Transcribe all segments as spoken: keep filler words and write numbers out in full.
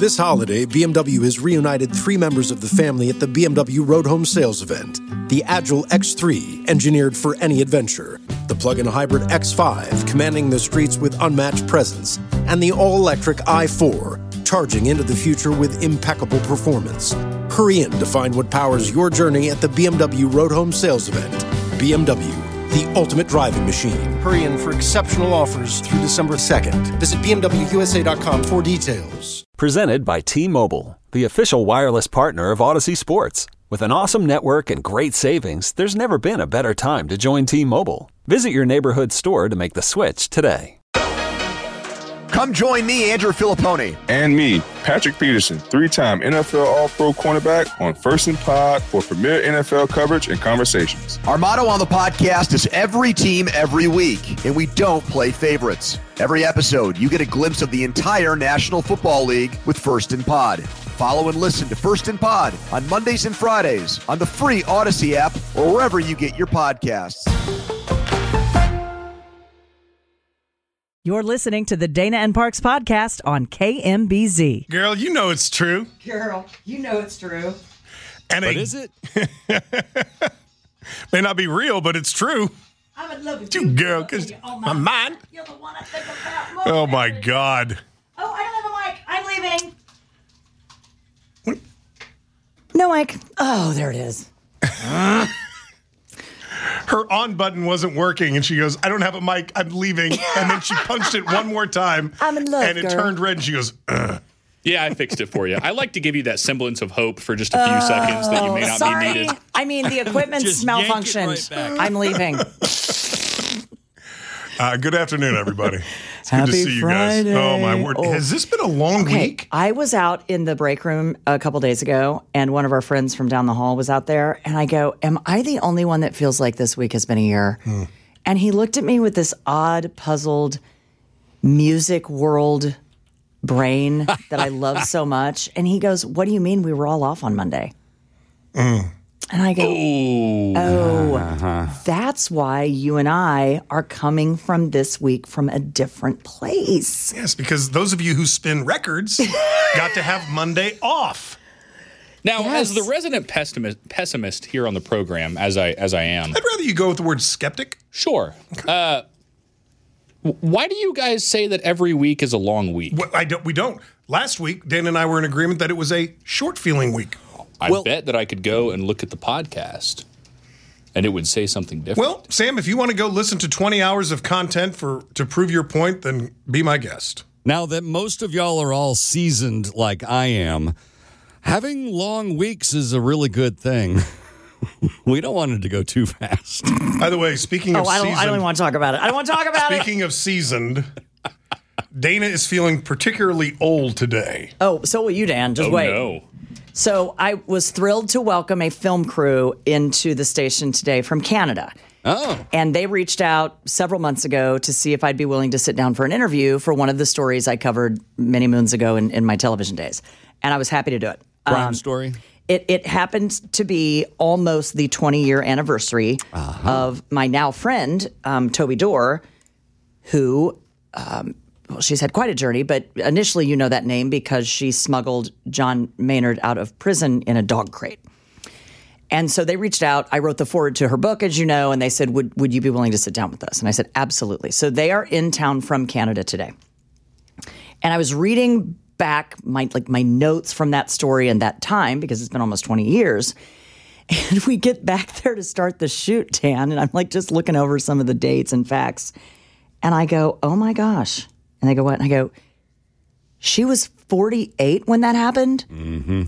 This holiday, B M W has reunited three members of the family at the B M W Road Home Sales event. The Agile X three, engineered for any adventure. The plug-in hybrid X five, commanding the streets with unmatched presence. And the all-electric i four, charging into the future with impeccable performance. Hurry in to find what powers your journey at the B M W Road Home Sales event. B M W, the ultimate driving machine. Hurry in for exceptional offers through December second. Visit B M W U S A dot com for details. Presented by T-Mobile, the official wireless partner of Odyssey Sports. With an awesome network and great savings, there's never been a better time to join T-Mobile. Visit your neighborhood store to make the switch today. Come join me, Andrew Filipponi. And me, Patrick Peterson, three-time N F L All-Pro cornerback on First and Pod for premier N F L coverage and conversations. Our motto on the podcast is every team, every week, and we don't play favorites. Every episode, you get a glimpse of the entire National Football League with First and Pod. Follow and listen to First and Pod on Mondays and Fridays on the free Odyssey app or wherever you get your podcasts. You're listening to the Dana and Parks podcast on K M B Z. Girl, you know it's true. Girl, you know it's true. And but a, is it? May not be real, but it's true. I would love it. You girl, because my, my mind. You're the one I think about most. Oh, my God. Oh, I don't have a mic. I'm leaving. What? No mic. Oh, there it is. Her on button wasn't working, and she goes, I don't have a mic, I'm leaving. And then she punched it one more time. I'm in love, And it girl. turned red, and she goes, ugh. Yeah, I fixed it for you. I like to give you that semblance of hope for just a few uh, seconds that you may not sorry. be needed. I mean, the equipment's malfunctioned. Right I'm leaving. Uh, good afternoon, everybody. It's Happy good to see Friday. you guys. Oh, my word. Oh. Has this been a long okay. week? I was out in the break room a couple days ago, and one of our friends from down the hall was out there, and I go, am I the only one that feels like this week has been a year? Hmm. And he looked at me with this odd, puzzled music world brain that I love so much. And he goes, what do you mean we were all off on Monday? Mm. And I go, Ooh. oh, uh-huh. That's why you and I are coming from this week from a different place. Yes, because those of you who spin records got to have Monday off. Now, Yes. as the resident pessimist, pessimist here on the program, as I as I am, I'd rather you go with the word skeptic. Sure. Uh, why do you guys say that every week is a long week? Well, I don't, we don't. Last week, Dan and I were in agreement that it was a short feeling week. I Well- bet that I could go and look at the podcast, and it would say something different. Well, Sam, if you want to go listen to twenty hours of content for to prove your point, then be my guest. Now that most of y'all are all seasoned like I am, having long weeks is a really good thing. We don't want it to go too fast. By the way, speaking of Oh, I don't, seasoned, I don't even want to talk about it. I don't want to talk about it. speaking of seasoned, Dana is feeling particularly old today. Oh, so will you, Dan. Just oh, wait. no. So I was thrilled to welcome a film crew into the station today from Canada. Oh. And they reached out several months ago to see if I'd be willing to sit down for an interview for one of the stories I covered many moons ago in, in my television days. And I was happy to do it. Crime Um, story? It, it happened to be almost the twenty-year anniversary uh-huh. of my now friend, um, Toby Dorr, who, um, well, she's had quite a journey, but initially you know that name because she smuggled John Maynard out of prison in a dog crate. And so they reached out. I wrote the foreword to her book, as you know, and they said, would, would you be willing to sit down with us? And I said, absolutely. So they are in town from Canada today. And I was reading back my like my notes from that story and that time because it's been almost twenty years. And we get back there to start the shoot, Dan, and I'm like just looking over some of the dates and facts. And I go, oh my gosh. And they go, what? And I go, she was forty-eight when that happened? Mm-hmm.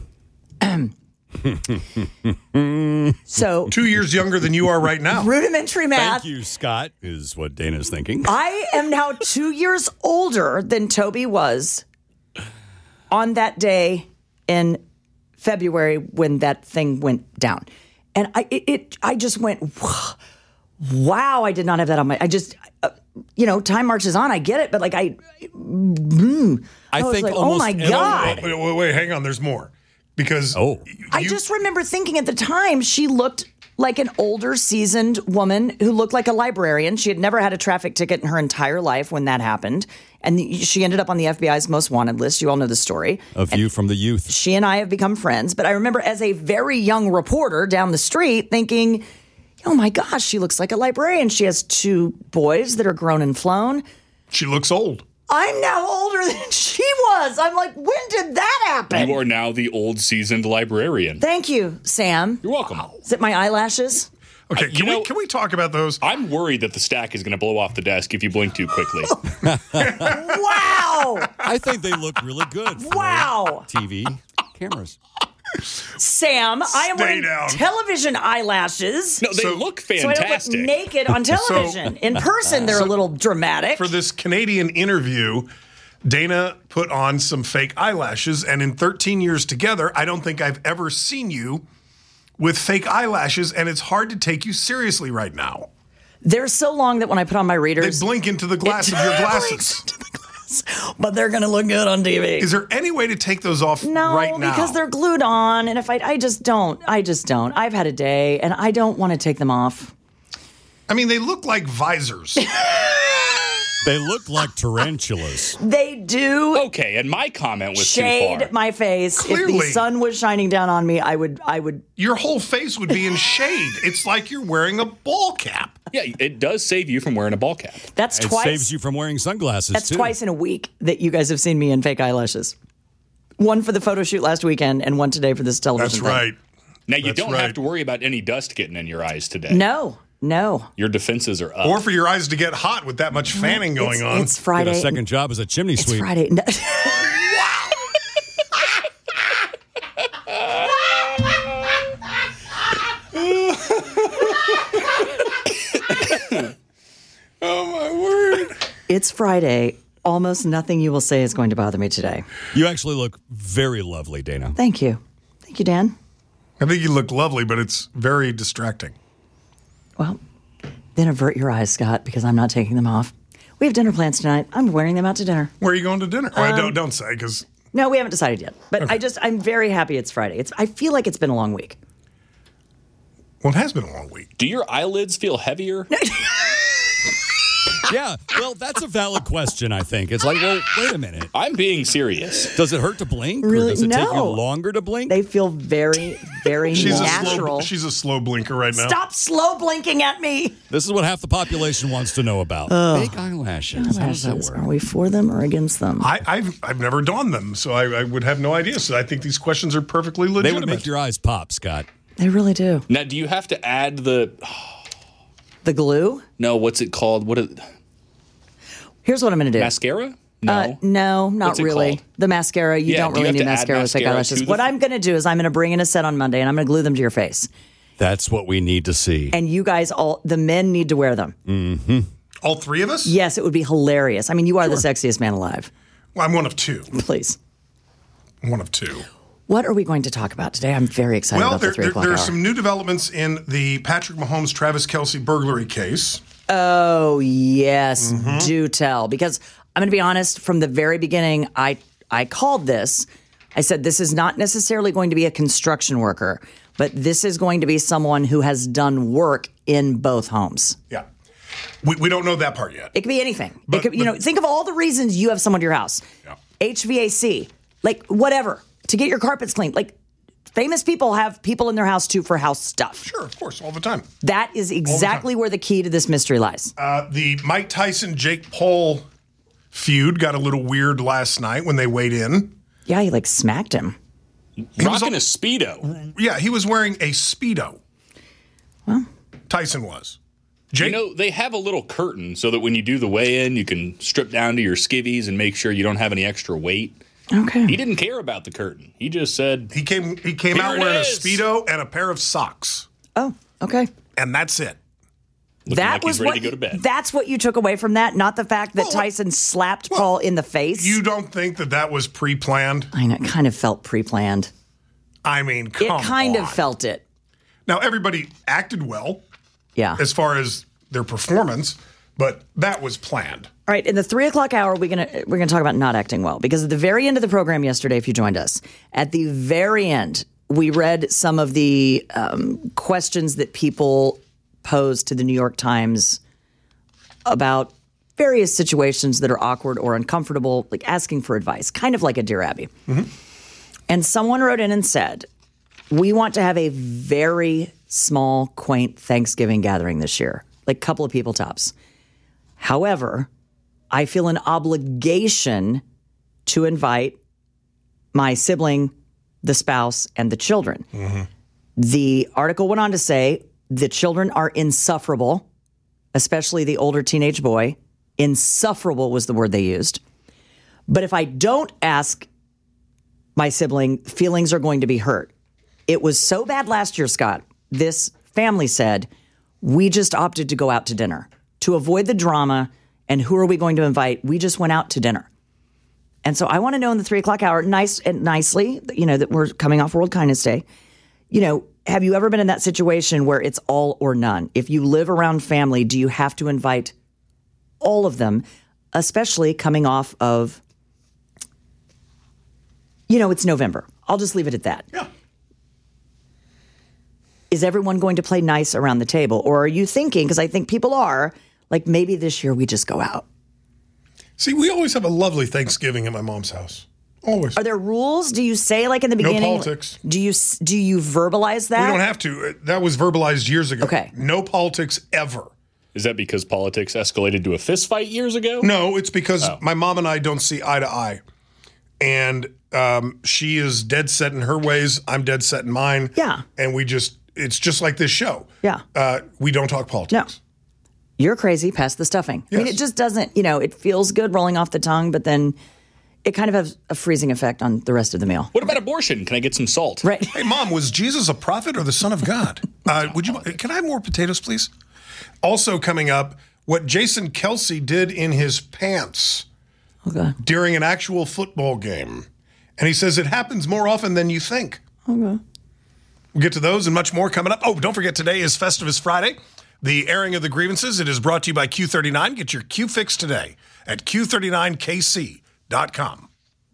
So Two years younger than you are right now. rudimentary math. Thank you, Scott, is what Dana's thinking. I am now two years older than Toby was on that day in February when that thing went down. And I it, it I just went, wow, I did not have that on my, I just, uh, you know, time marches on, I get it, but like I, mm, I, I was think like, almost oh my every- God. Wait, wait, wait, hang on. There's more. Because Oh. you, I just remember thinking at the time she looked like an older, seasoned woman who looked like a librarian. She had never had a traffic ticket in her entire life when that happened. And the, she ended up on the F B I's most wanted list. You all know the story. A View from the Youth. She and I have become friends. But I remember as a very young reporter down the street thinking, oh my gosh, she looks like a librarian. She has two boys that are grown and flown. She looks old. I'm now older than she was. I'm like, when did that happen? You are now the old seasoned librarian. Thank you, Sam. You're welcome. Is it my eyelashes? Okay, Uh, you can, know- we, can we talk about those? I'm worried that the stack is going to blow off the desk if you blink too quickly. Wow. I think they look really good for Wow. T V cameras. Sam, I am Stay wearing down. television eyelashes. No, they So- look So I don't look fantastic. naked on television. In person, they're a little dramatic. For this Canadian interview, Dana put on some fake eyelashes, and in thirteen years together, I don't think I've ever seen you with fake eyelashes, and it's hard to take you seriously right now. They're so long that when I put on my They readers, blink into the glass it of your blinks glasses. into the glass, but they're going to look good on T V. Is there any way to take those off No, right now? because they're glued on, and if I, I just don't, I just don't. I've had a day, and I don't want to take them off. I mean, they look like visors. They look like tarantulas. They do Okay, and my comment was too shade far. my face. If Clearly. the sun was shining down on me, I would, I would. Your whole face would be in shade. It's like you're wearing a ball cap. Yeah, it does save you from wearing a ball cap. That's It twice. saves you from wearing sunglasses, That's too. twice in a week that you guys have seen me in fake eyelashes. One for the photo shoot last weekend, and one today for this television. That's thing. right. Now, you That's don't right. have to worry about any dust getting in your eyes today. No, no. Your defenses are up. Or for your eyes to get hot with that much fanning going it's, on. It's Get Friday. a second job as a chimney It's sweep. Friday. No. Oh, my word. It's Friday. Almost nothing you will say is going to bother me today. You actually look very lovely, Dana. Thank you. Thank you, Dan. I think you look lovely, but it's very distracting. Well, then avert your eyes, Scott, because I'm not taking them off. We have dinner plans tonight. I'm wearing them out to dinner. Where are you going to dinner? Well, Um, don't, don't say, because No, we haven't decided yet. But I just, I'm very happy it's Friday. It's. I feel like it's been a long week. well, it has been a long week. Do your eyelids feel heavier? Yeah, well, that's a valid question, I think. It's like, well, wait a minute. I'm being serious. Does it hurt to blink? Really? Or does it take you No. longer to blink? They feel very, very She's a, natural. slow, she's a slow blinker right now. Stop slow blinking at me. This is what half the population wants to know about. Fake eyelashes. How does that Eyelashes. work? Are we for them or against them? I, I've, I've never donned them, so I, I would have no idea. So I think these questions are perfectly They legitimate. would make your eyes pop, Scott. They really do. Now, do you have to add the The glue? no? What's it called? What is, Here's what I'm going to do. mascara? No. Uh, no, not What's it really. called? The mascara, you Yeah, don't do you really have need to add mascara with fake mascara eyelashes. to the What f- I'm going to do is I'm going to bring in a set on Monday and I'm going to glue them to your face. That's what we need to see. And you guys all, the men need to wear them. All three of us? Yes, it would be hilarious. I mean, you are the sexiest man alive. Well, I'm one of two. Please. I'm one of two. What are we going to talk about today? I'm very excited Well, about there, the three there, o'clock there are hour. some new developments in the Patrick Mahomes, Travis Kelce burglary case. Oh, yes. Mm-hmm. Do tell. Because I'm going to be honest, from the very beginning, I, I called this. I said, this is not necessarily going to be a construction worker, but this is going to be someone who has done work in both homes. Yeah. We, we don't know that part yet. It could be anything. But- it could, you but- know, think of all the reasons you have someone to your house. Yeah. H V A C, like whatever, to get your carpets cleaned. Like famous people have people in their house too for house stuff. Sure, of course, all the time. That is exactly where the key to this mystery lies. Uh, the Mike Tyson, Jake Paul feud got a little weird last night when they weighed in. Yeah, he like smacked him. Rocking a Speedo. Yeah, he was wearing a Speedo. Well, Tyson was. You Jake, know, they have a little curtain so that when you do the weigh-in, you can strip down to your skivvies and make sure you don't have any extra weight. okay. He didn't care about the curtain. He just said, he came he came Here out it wearing a is. Speedo and a pair of socks. Oh, okay. And that's it. looking That like was he's ready what to go to bed. That's what you took away from that, not the fact that Well, Tyson slapped well, Paul in the face. You don't think that that was pre-planned? I know, it kind of felt pre-planned. I mean, come It kind on. of felt it. Now, everybody acted well Yeah. as far as their performance, but that was planned. All right, in the three o'clock hour, we're gonna we're gonna talk about not acting well because at the very end of the program yesterday, if you joined us, at the very end, we read some of the um, questions that people posed to the New York Times about various situations that are awkward or uncomfortable, like asking for advice, kind of like a Dear Abby. Mm-hmm. And someone wrote in and said, we want to have a very small, quaint Thanksgiving gathering this year, like a couple of people tops. However, I feel an obligation to invite my sibling, the spouse, and the children. Mm-hmm. The article went on to say the children are insufferable, especially the older teenage boy. Insufferable was the word they used. But if I don't ask my sibling, feelings are going to be hurt. It was so bad last year, Scott. This family said, we just opted to go out to dinner. To avoid the drama and who are we going to invite, we just went out to dinner. And so I want to know in the three o'clock hour, nice and nicely, you know, that we're coming off World Kindness Day. You know, have you ever been in that situation where it's all or none? If you live around family, do you have to invite all of them, especially coming off of, you know, it's November. I'll just leave it at that. Yeah. Is everyone going to play nice around the table? Or are you thinking, because I think people are, like maybe this year we just go out? See, we always have a lovely Thanksgiving at my mom's house. Always. Are there rules? Do you say like in the beginning? No politics. Do you do you verbalize that? We don't have to. That was verbalized years ago. Okay. No politics ever. Is that because politics escalated to a fist fight years ago? No, it's because oh. my mom and I don't see eye to eye. And um, she is dead set in her ways. I'm dead set in mine. Yeah. And we just, it's just like this show. Yeah. Uh, we don't talk politics. No. You're crazy, pass the stuffing. Yes. I mean, it just doesn't, you know, it feels good rolling off the tongue, but then it kind of has a freezing effect on the rest of the meal. What about abortion? Can I get some salt? Right. Hey, Mom, was Jesus a prophet or the Son of God? Uh, would you? Can I have more potatoes, please? Also coming up, what Jason Kelce did in his pants Okay. during an actual football game. And he says it happens more often than you think. Okay. We'll get to those and much more coming up. Oh, don't forget, today is Festivus Friday, the airing of the grievances. It is brought to you by Q thirty-nine. Get your Q fix today at Q thirty-nine K C dot com.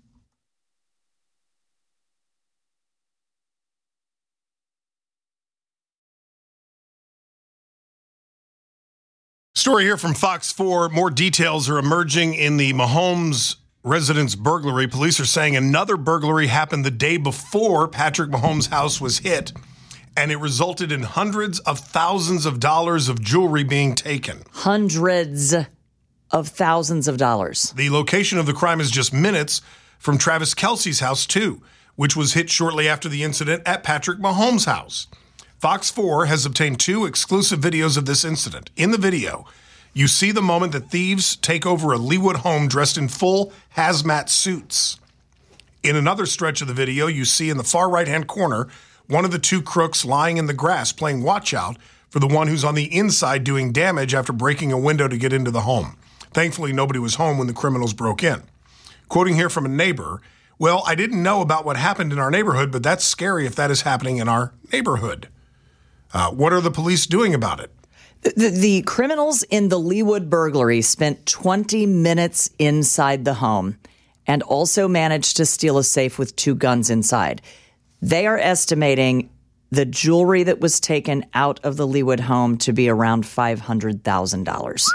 Story here from Fox four. More details are emerging in the Mahomes residence burglary. Police are saying another burglary happened the day before Patrick Mahomes' house was hit, and it resulted in hundreds of thousands of dollars of jewelry being taken. Hundreds of thousands of dollars. The location of the crime is just minutes from Travis Kelce's house, too, which was hit shortly after the incident at Patrick Mahomes' house. Fox four has obtained two exclusive videos of this incident. In the video, you see the moment that thieves take over a Leawood home dressed in full hazmat suits. In another stretch of the video, you see in the far right-hand corner one of the two crooks lying in the grass playing watch out for the one who's on the inside doing damage after breaking a window to get into the home. Thankfully, nobody was home when the criminals broke in. Quoting here from a neighbor, well, I didn't know about what happened in our neighborhood, but that's scary if that is happening in our neighborhood. Uh, what are the police doing about it? The, the criminals in the Leawood burglary spent twenty minutes inside the home and also managed to steal a safe with two guns inside. They are estimating the jewelry that was taken out of the Leawood home to be around five hundred thousand dollars.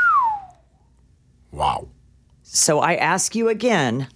Wow. So I ask you again,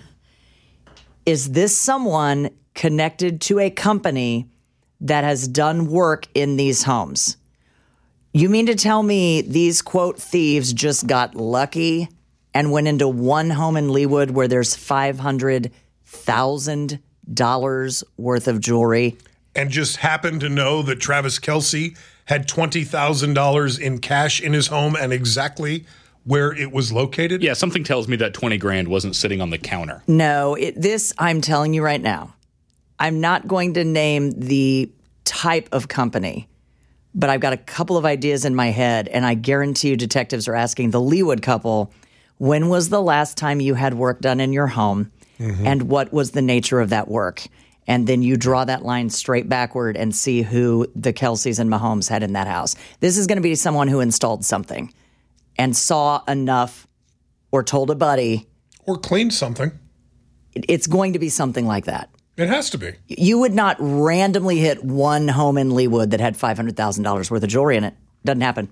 is this someone connected to a company that has done work in these homes? You mean to tell me these, quote, thieves just got lucky and went into one home in Leawood where there's five hundred thousand dollars worth of jewelry? And just happened to know that Travis Kelce had twenty thousand dollars in cash in his home and exactly where it was located? Yeah, something tells me that twenty grand wasn't sitting on the counter. No, it, this, I'm telling you right now, I'm not going to name the type of company, but I've got a couple of ideas in my head, and I guarantee you detectives are asking the Leawood couple, when was the last time you had work done in your home, mm-hmm. and what was the nature of that work? And then you draw that line straight backward and see who the Kelces and Mahomes had in that house. This is going to be someone who installed something and saw enough or told a buddy. Or cleaned something. It's going to be something like that. It has to be. You would not randomly hit one home in Leawood that had five hundred thousand dollars worth of jewelry in it. Doesn't happen.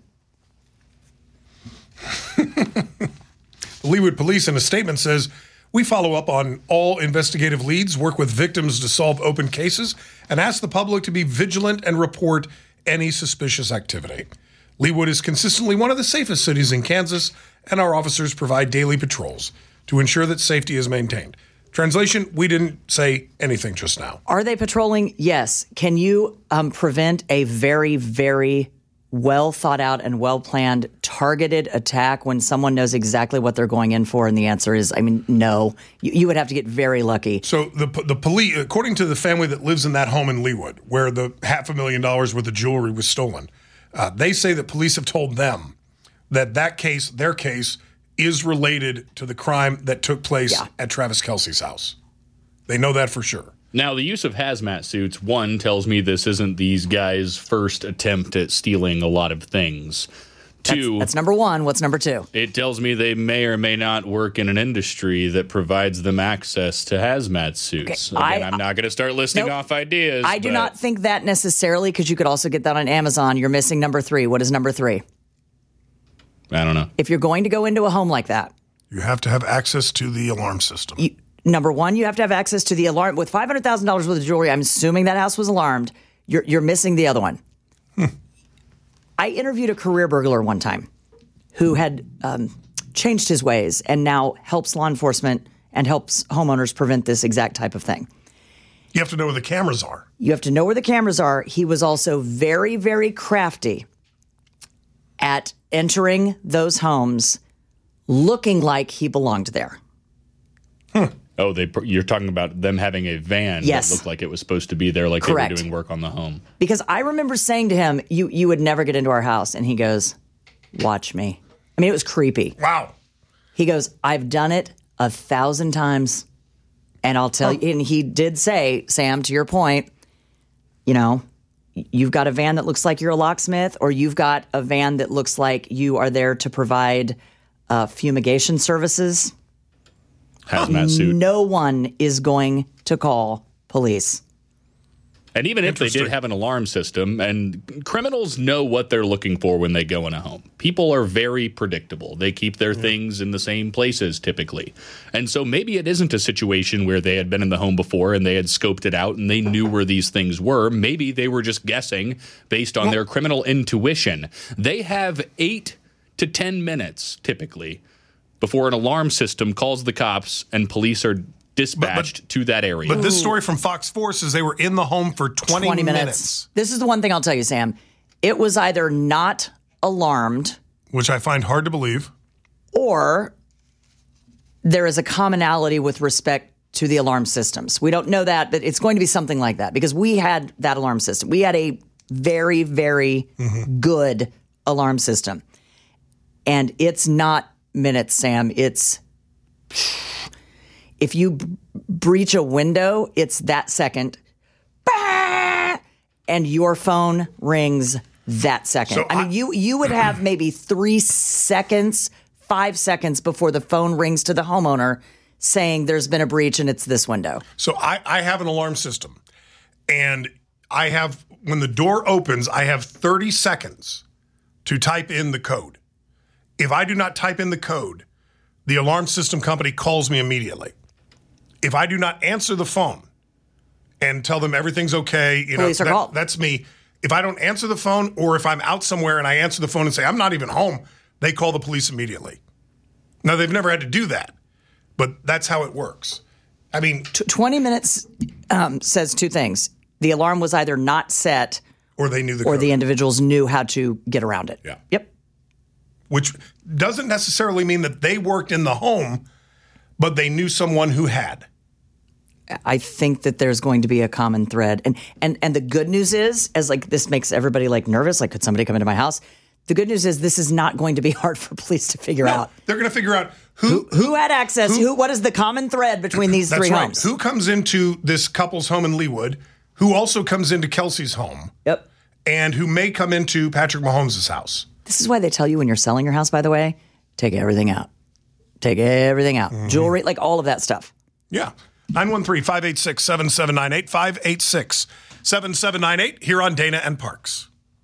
Leawood Police in a statement says, we follow up on all investigative leads, work with victims to solve open cases, and ask the public to be vigilant and report any suspicious activity. Leawood is consistently one of the safest cities in Kansas, and our officers provide daily patrols to ensure that safety is maintained. Translation, we didn't say anything just now. Are they patrolling? Yes. Can you um, prevent a very, very well thought out and well planned targeted attack when someone knows exactly what they're going in for? And the answer is, I mean, no. You, you would have to get very lucky. So the the police, according to the family that lives in that home in Leawood, where the half a million dollars worth of jewelry was stolen, uh, they say that police have told them that that case, their case, is related to the crime that took place Yeah. at Travis Kelce's house. They know that for sure. Now, the use of hazmat suits, one, tells me this isn't these guys' first attempt at stealing a lot of things. Two, That's, that's number one. What's number two? it tells me they may or may not work in an industry that provides them access to hazmat suits. Okay, Again, I- I'm not going to start listing Nope. off ideas. I do but not think that necessarily, because you could also get that on Amazon. You're missing number three. What is number three? I don't know. If you're going to go into a home like that, You have to have access to the alarm system. you, number one, you have to have access to the alarm. With five hundred thousand dollars worth of jewelry, I'm assuming that house was alarmed. You're, you're missing the other one. Hmm. I interviewed a career burglar one time who had um, changed his ways and now helps law enforcement and helps homeowners prevent this exact type of thing. You have to know where the cameras are. You have to know where the cameras are. He was also very, very crafty at entering those homes looking like he belonged there. Oh, they you're talking about them having a van Yes. that looked like it was supposed to be there, like they Correct. were doing work on the home. Because I remember saying to him, you you would never get into our house. And he goes, watch me. I mean, it was creepy. Wow. He goes, I've done it a thousand times. And I'll tell you, and he did say, Sam, to your point, you know, you've got a van that looks like you're a locksmith, or you've got a van that looks like you are there to provide uh, fumigation services. Hazmat suit. No one is going to call police. And even if they did Interesting. have an alarm system, and criminals know what they're looking for when they go in a home. People are very predictable. They keep their things in the same places typically. And so maybe it isn't a situation where they had been in the home before and they had scoped it out and they knew where these things were. Maybe they were just guessing based on their criminal intuition. They have eight to ten minutes typically before an alarm system calls the cops and police are dispatched to that area. But this story from Fox four says they were in the home for twenty, twenty minutes. minutes, This is the one thing I'll tell you, Sam. It was either not alarmed which I find hard to believe. or there is a commonality with respect to the alarm systems. We don't know that, but it's going to be something like that because we had that alarm system. We had a very, very good alarm system. And it's not minutes, Sam. It's if you b- breach a window, it's that second. Bah! And your phone rings that second. So I mean, I- you you would have maybe three seconds, five seconds before the phone rings to the homeowner saying there's been a breach and it's this window. So I, I have an alarm system, and I have, when the door opens, I have thirty seconds to type in the code. If I do not type in the code, the alarm system company calls me immediately. If I do not answer the phone and tell them everything's okay, you Police know, are that- called. that's me. If I don't answer the phone, or if I'm out somewhere and I answer the phone and say, I'm not even home, they call the police immediately. Now, they've never had to do that, but that's how it works. I mean, T- twenty minutes um, says two things. The alarm was either not set or they knew the or code. the individuals knew how to get around it. Yeah. Yep. Which doesn't necessarily mean that they worked in the home, but they knew someone who had. I think that there's going to be a common thread. And and and the good news is, as like this makes everybody like nervous, like could somebody come into my house? The good news is this is not going to be hard for police to figure out. They're going to figure out who, Who had access? Who, what is the common thread between these that's three right. homes? Who comes into this couple's home in Leawood, who also comes into Kelsey's home, Yep. and who may come into Patrick Mahomes' house. This is why they tell you when you're selling your house, by the way, take everything out. Take everything out. Mm-hmm. Jewelry, like all of that stuff. Yeah. nine one three, five eight six, seven seven nine eight, five eight six, seven seven nine eight, here on Dana and Parks.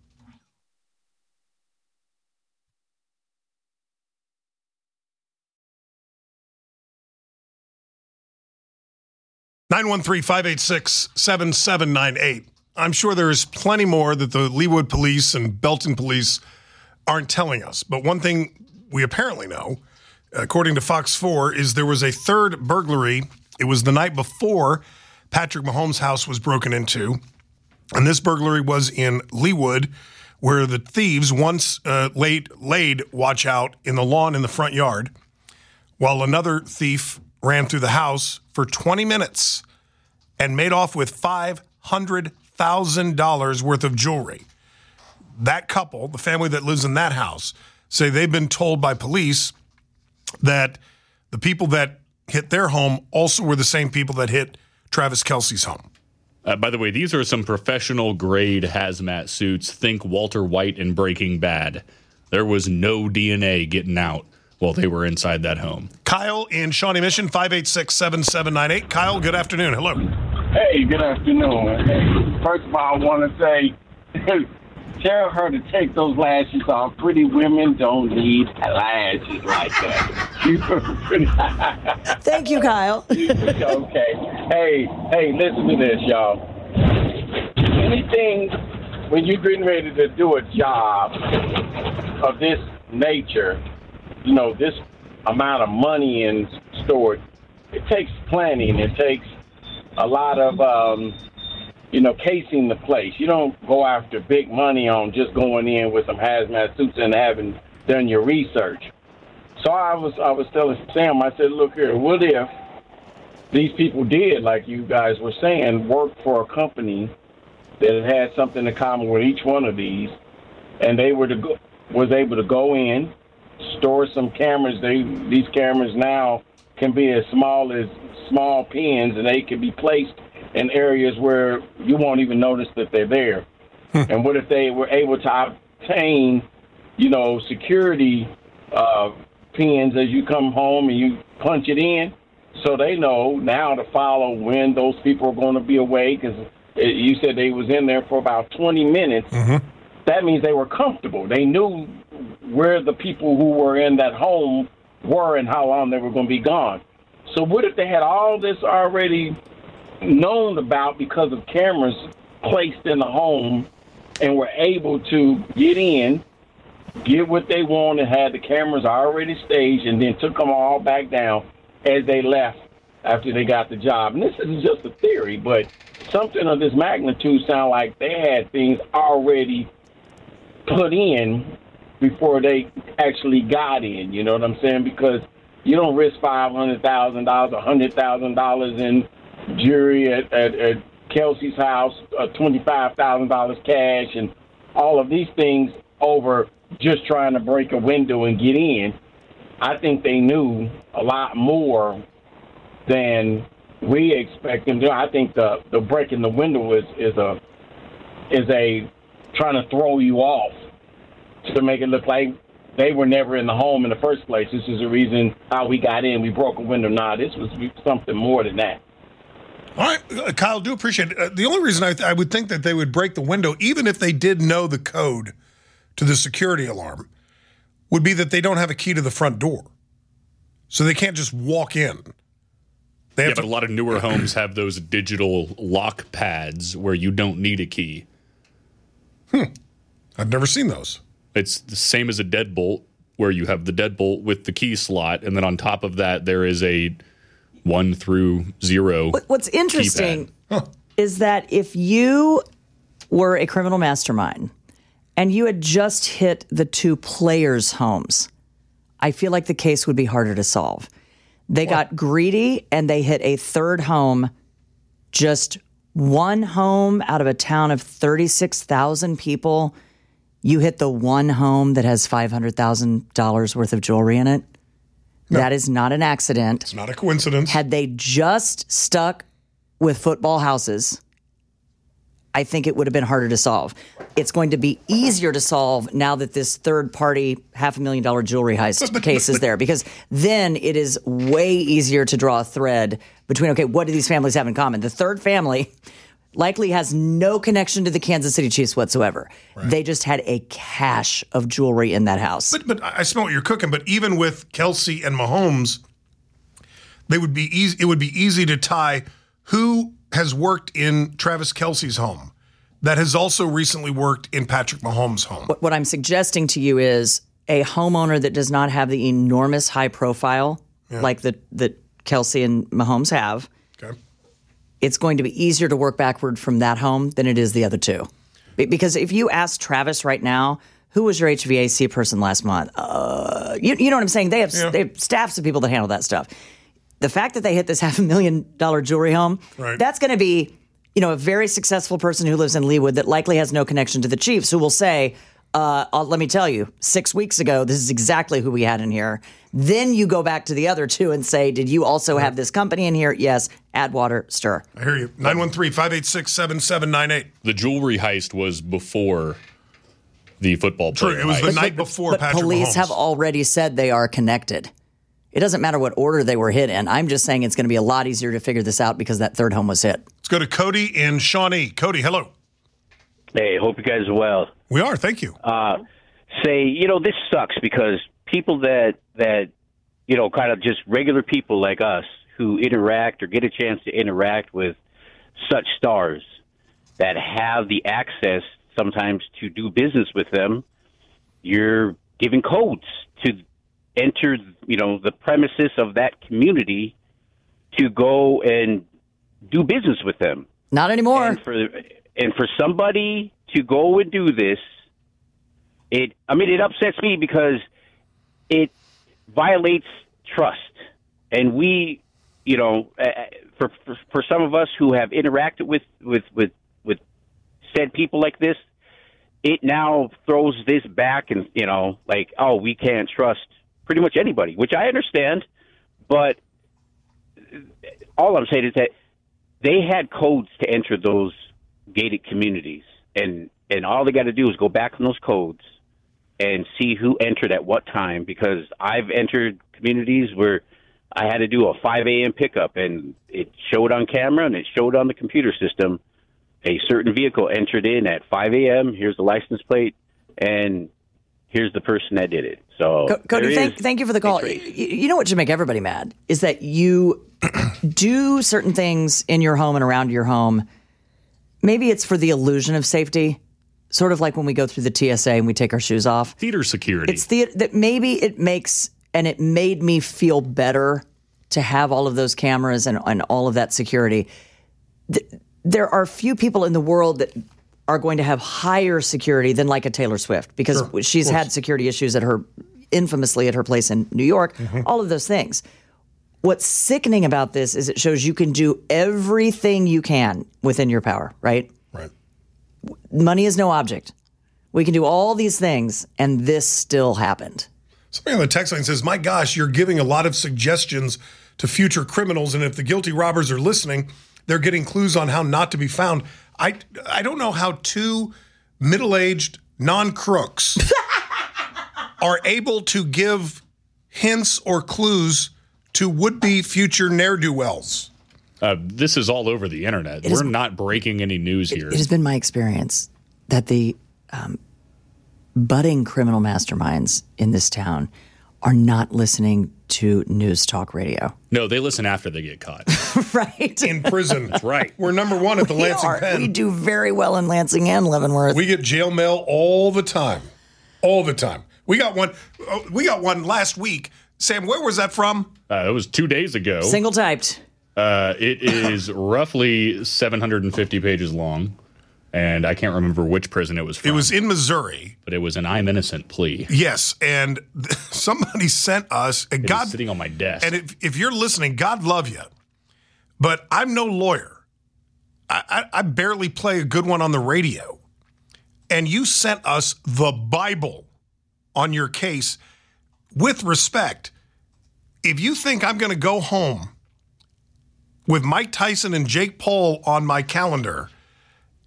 nine one three, five eight six, seven seven nine eight. I'm sure there is plenty more that the Leawood police and Belton police aren't telling us. But one thing we apparently know, according to Fox four, is there was a third burglary. It was the night before Patrick Mahomes' house was broken into. And this burglary was in Leawood, where the thieves once uh, laid, laid watch out in the lawn in the front yard, while another thief ran through the house for twenty minutes and made off with five hundred thousand dollars worth of jewelry. That couple, the family that lives in that house, say they've been told by police that the people that hit their home also were the same people that hit Travis Kelce's home. Uh, by the way, these are some professional grade hazmat suits. Think Walter White in Breaking Bad. There was no D N A getting out while they were inside that home. Kyle in Shawnee Mission, five eight six, seven seven nine eight. Kyle, good afternoon. Hello. Hey, good afternoon. Hey, first of all, I want to say, tell her to take those lashes off. Pretty women don't need lashes like that. You pretty. Thank you, Kyle. Okay. Hey, hey, listen to this, y'all. Anything, when you're getting ready to do a job of this nature, you know, this amount of money in stored, it takes planning. It takes a lot of, um, you know, casing the place. You don't go after big money on just going in with some hazmat suits and having done your research. So I was I was telling Sam, I said, look here, what if these people did, like you guys were saying, work for a company that had something in common with each one of these, and they were to go, was able to go in, store some cameras. They these cameras now can be as small as small pins, and they can be placed in areas where you won't even notice that they're there. And what if they were able to obtain, you know, security uh, pins as you come home and you punch it in, so they know now to follow when those people are going to be away, because you said they was in there for about twenty minutes. Mm-hmm. That means they were comfortable. They knew where the people who were in that home were and how long they were going to be gone. So what if they had all this already known about because of cameras placed in the home, and were able to get in, get what they wanted, had the cameras already staged, and then took them all back down as they left after they got the job? And this is just a theory, but something of this magnitude sound like they had things already put in before they actually got in. You know what I'm saying? Because you don't risk five hundred thousand dollars, one hundred thousand dollars in jewelry at, at, at Kelce's house, uh, twenty-five thousand dollars cash, and all of these things over just trying to break a window and get in. I think they knew a lot more than we expect them to. I think the, the breaking the window is, is a is a trying to throw you off to make it look like they were never in the home in the first place. This is the reason how we got in. We broke a window. Nah, this was something more than that. All right, uh, Kyle, do appreciate it. Uh, the only reason I, th- I would think that they would break the window, even if they did know the code to the security alarm, would be that they don't have a key to the front door. So they can't just walk in. They have yeah, to- but a lot of newer homes have those digital lock pads where you don't need a key. Hmm. I've never seen those. It's the same as a deadbolt, where you have the deadbolt with the key slot, and then on top of that, there is a one through zero. What's interesting huh. is that if you were a criminal mastermind and you had just hit the two players' homes, I feel like the case would be harder to solve. They what? got greedy and they hit a third home, just one home out of a town of thirty-six thousand people. You hit the one home that has five hundred thousand dollars worth of jewelry in it. No. That is not an accident. It's not a coincidence. Had they just stuck with football houses, I think it would have been harder to solve. It's going to be easier to solve now that this third-party half a million dollar jewelry heist case is there, because then it is way easier to draw a thread between, okay, what do these families have in common? The third family likely has no connection to the Kansas City Chiefs whatsoever. Right. They just had a cache of jewelry in that house. But, but I smell what you're cooking. But even with Kelsey and Mahomes, they would be easy. It would be easy to tie who has worked in Travis Kelce's home that has also recently worked in Patrick Mahomes' home. What, what I'm suggesting to you is a homeowner that does not have the enormous high profile yeah. like the, that Kelsey and Mahomes have. Okay. It's going to be easier to work backward from that home than it is the other two. Because if you ask Travis right now, who was your H V A C person last month? Uh, you, you know what I'm saying? They have, yeah. they have staffs of people that handle that stuff. The fact that they hit this half a million dollar jewelry home, right. that's going to be, you know, a very successful person who lives in Leawood that likely has no connection to the Chiefs, who will say, uh, uh, let me tell you, six weeks ago, this is exactly who we had in here. Then you go back to the other two and say, did you also have this company in here? Yes. Add water, stir. I hear you. nine one three, five eight six, seven seven nine eight. The jewelry heist was before the football player. True. It was heist. the night before but Patrick police Mahomes. have already said they are connected. It doesn't matter what order they were hit in. I'm just saying it's going to be a lot easier to figure this out because that third home was hit. Let's go to Cody in Shawnee. Cody, hello. Hey, hope you guys are well. We are. Thank you. Uh, say, you know, this sucks because people that, that, you know, kind of just regular people like us who interact or get a chance to interact with such stars that have the access sometimes to do business with them, you're giving codes to enter, you know, the premises of that community to go and do business with them. Not anymore. And for, and for somebody to go and do this, it, I mean, it upsets me because it violates trust. And we, you know, uh, for, for for some of us who have interacted with, with, with, with said people like this, it now throws this back and, you know, like, oh, we can't trust pretty much anybody, which I understand. But all I'm saying is that they had codes to enter those gated communities. And, and all they got to do is go back on those codes and see who entered at what time, because I've entered communities where I had to do a five a.m. pickup, and it showed on camera and it showed on the computer system a certain vehicle entered in at five a.m. Here's the license plate, and here's the person that did it. So, Co- Cody, thank, thank you for the call. You, you know what should make everybody mad is that you do certain things in your home and around your home. Maybe it's for the illusion of safety. Sort of like when we go through the T S A and we take our shoes off. Theater security. It's the that maybe it makes, and it made me feel better to have all of those cameras and, and all of that security. Th- there are few people in the world that are going to have higher security than like a Taylor Swift, because Sure, she's had security issues at her, infamously at her place in New York, Mm-hmm. all of those things. What's sickening about this is it shows you can do everything you can within your power, right? Right. Money is no object. We can do all these things, and this still happened. Somebody on the text line says, my gosh, you're giving a lot of suggestions to future criminals, and if the guilty robbers are listening, they're getting clues on how not to be found. I, I don't know how two middle-aged non-crooks are able to give hints or clues to would-be future ne'er-do-wells. Uh, this is all over the internet. It We're is, not breaking any news here. It has been my experience that the um, budding criminal masterminds in this town are not listening to news talk radio. No, they listen after they get caught. Right? In prison. That's right. We're number one at the We Lansing are. Pen. We do very well in Lansing and Leavenworth. We get jail mail all the time. All the time. We got one oh, we got one last week. Sam, where was that from? Uh, it was two days ago. Single typed. Uh, it is roughly seven hundred fifty pages long, and I can't remember which prison it was from. It was in Missouri. But it was an I'm innocent plea. Yes, and th- somebody sent us, and It God is sitting on my desk. And if, if you're listening, God love you, but I'm no lawyer. I, I, I barely play a good one on the radio, and you sent us the Bible on your case. With respect, if you think I'm going to go home with Mike Tyson and Jake Paul on my calendar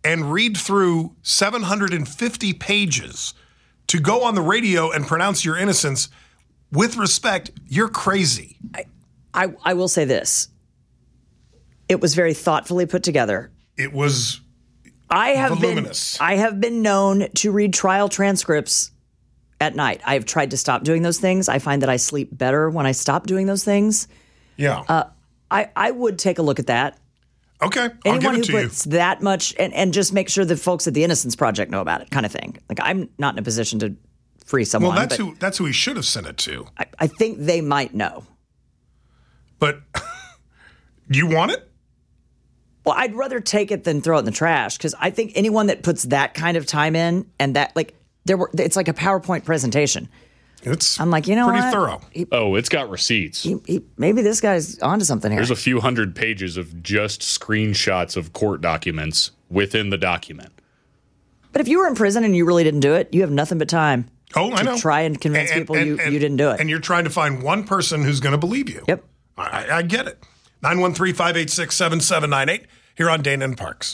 and read through seven hundred fifty pages to go on the radio and pronounce your innocence, with respect, you're crazy. I, I, I will say this. It was very thoughtfully put together. It was I have voluminous. Been, I have been known to read trial transcripts at night. I have tried to stop doing those things. I find that I sleep better when I stop doing those things. Yeah. Uh, I, I would take a look at that. Okay, I'll Anyone give it who to puts you. that much, and, and just make sure the folks at the Innocence Project know about it, kind of thing. Like, I'm not in a position to free someone. Well, that's but who that's who he should have sent it to. I, I think they might know. But do you want it? Well, I'd rather take it than throw it in the trash, because I think anyone that puts that kind of time in and that, like, there were, it's like a PowerPoint presentation. It's I'm like, you know pretty what? thorough. He, Oh, it's got receipts. he, he, maybe this guy's onto something here. There's a few hundred pages of just screenshots of court documents within the document. But if you were in prison and you really didn't do it, you have nothing but time. Oh, to I know. Try and convince And- people and- you, and- you didn't do it. And you're trying to find one person who's going to believe you. Yep. I, I get it. nine one three, five eight six, seven seven nine eight here on Dana and Parks.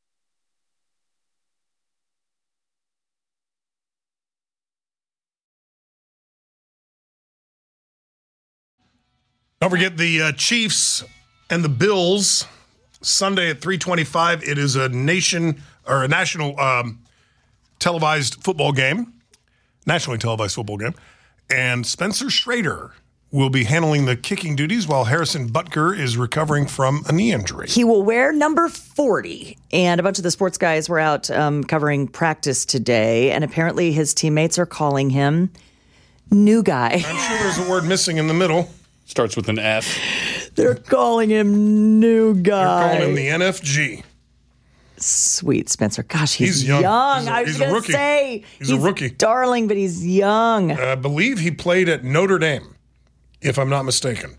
Don't forget the uh, Chiefs and the Bills Sunday at three twenty-five. It is a nation or a national um, televised football game, nationally televised football game. And Spencer Schrader will be handling the kicking duties while Harrison Butker is recovering from a knee injury. He will wear number forty. And a bunch of the sports guys were out um, covering practice today. And apparently his teammates are calling him New Guy. I'm sure there's a word missing in the middle. Starts with an F. They're calling him New Guy. They're calling him the N F G. Sweet Spencer. Gosh, he's, He's young. He's a- I was he's a going to rookie. say. He's a rookie. Darling, but he's young. I believe he played at Notre Dame, if I'm not mistaken.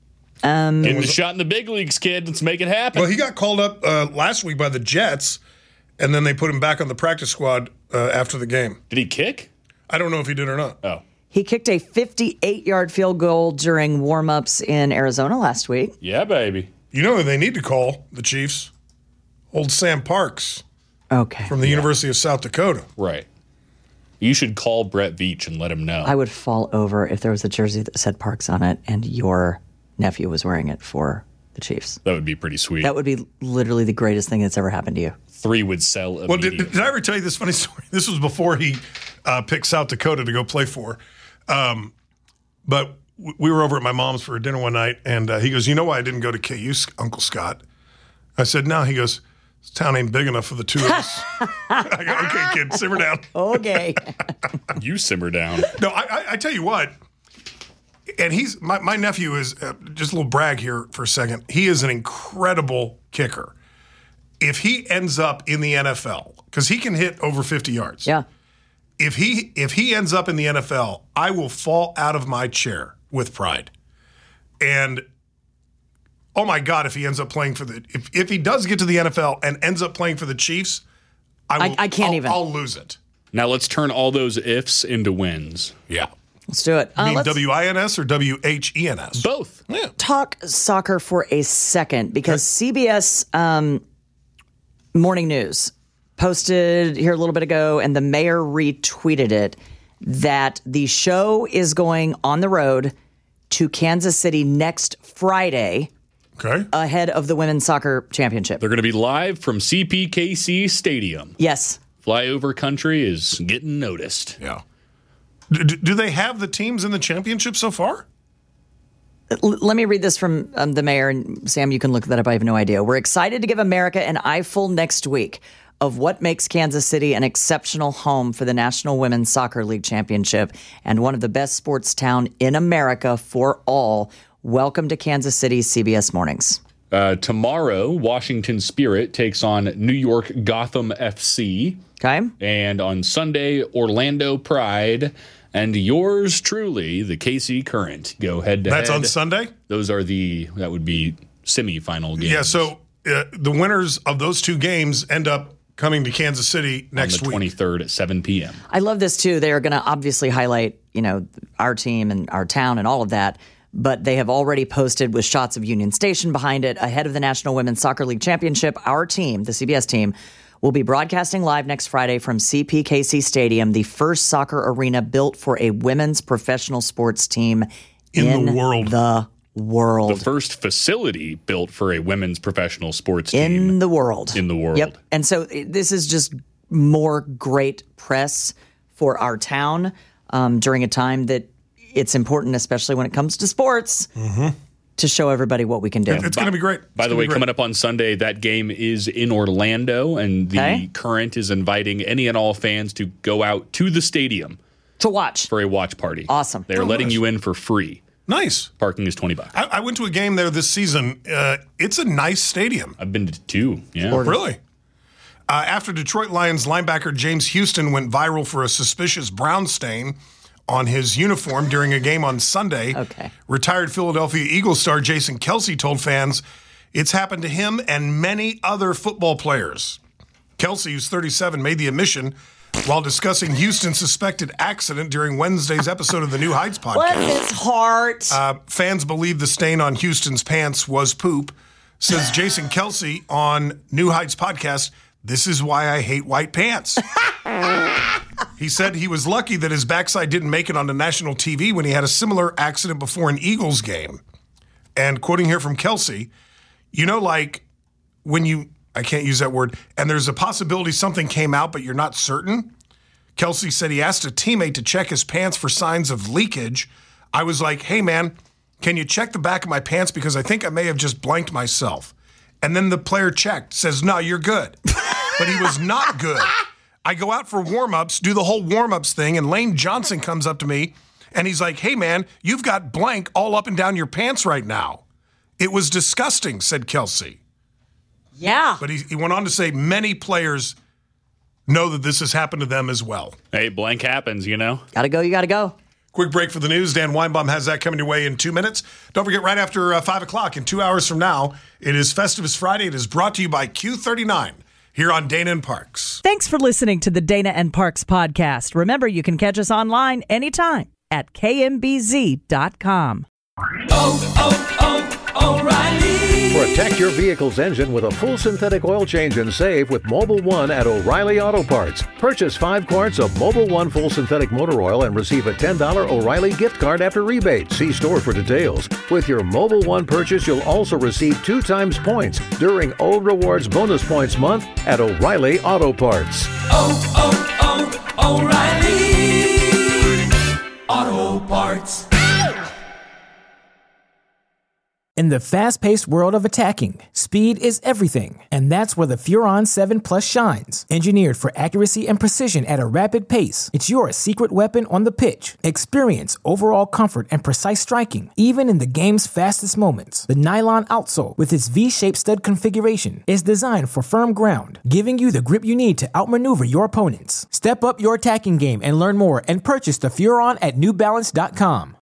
Um, Getting the shot in the big leagues, kid. Let's make it happen. Well, he got called up uh, last week by the Jets, and then they put him back on the practice squad uh, after the game. Did he kick? I don't know if he did or not. Oh. He kicked a fifty-eight-yard field goal during warm-ups in Arizona last week. Yeah, baby. You know who they need to call, the Chiefs? Old Sam Parks Okay. from the University of South Dakota. Right. You should call Brett Veach and let him know. I would fall over if there was a jersey that said Parks on it and your nephew was wearing it for the Chiefs. That would be pretty sweet. That would be literally the greatest thing that's ever happened to you. Three would sell Well, immediately. did, did I ever tell you this funny story? This was before he uh, picked South Dakota to go play for. Um, but w- we were over at my mom's for dinner one night, and uh, he goes, "You know why I didn't go to K U, Uncle Scott?" I said, "No." He goes, "This town ain't big enough for the two of us." I go, "Okay, kid, simmer down." Okay. You simmer down. No, I, I, I tell you what, and he's my, my nephew is uh, just a little brag here for a second. He is an incredible kicker. If he ends up in the N F L, because he can hit over fifty yards. Yeah. If he if he ends up in the N F L, I will fall out of my chair with pride. And oh my God, if he ends up playing for the if, if he does get to the N F L and ends up playing for the Chiefs, I will, I- I can't I'll, even. I'll lose it. Now let's turn all those ifs into wins. Yeah. Let's do it. You Uh, mean let's W I N S or W H E N S? Both. Yeah. talk soccer for a second because C B S um, Morning News posted here a little bit ago, and the mayor retweeted it, that the show is going on the road to Kansas City next Friday Okay. ahead of the Women's Soccer Championship. They're going to be live from C P K C Stadium. Yes. Flyover country is getting noticed. Yeah. Do, do they have the teams in the championship so far? L- let me read this from um, the mayor, and Sam, you can look that up. I have no idea. We're excited to give America an eyeful next week of what makes Kansas City an exceptional home for the National Women's Soccer League Championship and one of the best sports town in America for all. Welcome to Kansas City C B S Mornings. Uh, tomorrow, Washington Spirit takes on New York Gotham F C. Okay. And on Sunday, Orlando Pride and yours truly, the K C Current, go head to head. That's on Sunday? Those are the, that would be semifinal games. Yeah, so uh, the winners of those two games end up coming to Kansas City next on the week. twenty-third at seven p.m. I love this too. They are going to obviously highlight, you know, our team and our town and all of that. But they have already posted with shots of Union Station behind it ahead of the National Women's Soccer League Championship. Our team, the C B S team, We'll be broadcasting live next Friday from C P K C Stadium, the first soccer arena built for a women's professional sports team in, in the world. The world. The first facility built for a women's professional sports in team. In the world. In the world. Yep. And so this is just more great press for our town um, during a time that it's important, especially when it comes to sports, mm-hmm. to show everybody what we can do. It's going to be great. It's By the way, coming up on Sunday, that game is in Orlando, and the okay. Current is inviting any and all fans to go out to the stadium to watch for a watch party. Awesome. They're oh, letting nice. you in for free. Nice. Parking is twenty bucks. I, I went to a game there this season. Uh, it's a nice stadium. I've been to two. Yeah. Really? Uh, after Detroit Lions linebacker James Houston went viral for a suspicious brown stain on his uniform during a game on Sunday, okay. retired Philadelphia Eagles star Jason Kelce told fans it's happened to him and many other football players. Kelce, who's thirty-seven, made the admission while discussing Houston's suspected accident during Wednesday's episode of the New Heights podcast. Bless his heart. Uh, fans believe the stain on Houston's pants was poop. Says Jason Kelce on New Heights podcast, "This is why I hate white pants." He said he was lucky that his backside didn't make it onto national T V when he had a similar accident before an Eagles game. And quoting here from Kelce, you know, like when you, I can't use that word, and there's a possibility something came out, but you're not certain. Kelce said he asked a teammate to check his pants for signs of leakage. I was like, hey, man, can you check the back of my pants? Because I think I may have just blanked myself. And then the player checked, says, no, you're good. But he was not good. I go out for warm-ups, do the whole warm-ups thing, and Lane Johnson comes up to me, and he's like, hey, man, you've got blank all up and down your pants right now. It was disgusting, said Kelce. Yeah. But he, he went on to say many players know that this has happened to them as well. Hey, blank happens, you know? Gotta go, you gotta go. Quick break for the news. Dan Weinbaum has that coming your way in two minutes. Don't forget, right after uh, five o'clock, in two hours from now, it is Festivus Friday. It is brought to you by Q thirty-nine here on Dana and Parks. Thanks for listening to the Dana and Parks podcast. Remember, you can catch us online anytime at K M B Z dot com. Oh, oh, oh, O'Reilly. Protect your vehicle's engine with a full synthetic oil change and save with Mobil one at O'Reilly Auto Parts. Purchase five quarts of Mobil one full synthetic motor oil and receive a ten dollars O'Reilly gift card after rebate. See store for details. With your Mobil one purchase, you'll also receive two times points during O Rewards Bonus Points Month at O'Reilly Auto Parts. Oh, oh, oh, O'Reilly Auto Parts. In the fast-paced world of attacking, speed is everything, and that's where the Furon seven Plus shines. Engineered for accuracy and precision at a rapid pace, it's your secret weapon on the pitch. Experience overall comfort and precise striking, even in the game's fastest moments. The nylon outsole, with its V-shaped stud configuration, is designed for firm ground, giving you the grip you need to outmaneuver your opponents. Step up your attacking game and learn more and purchase the Furon at New Balance dot com.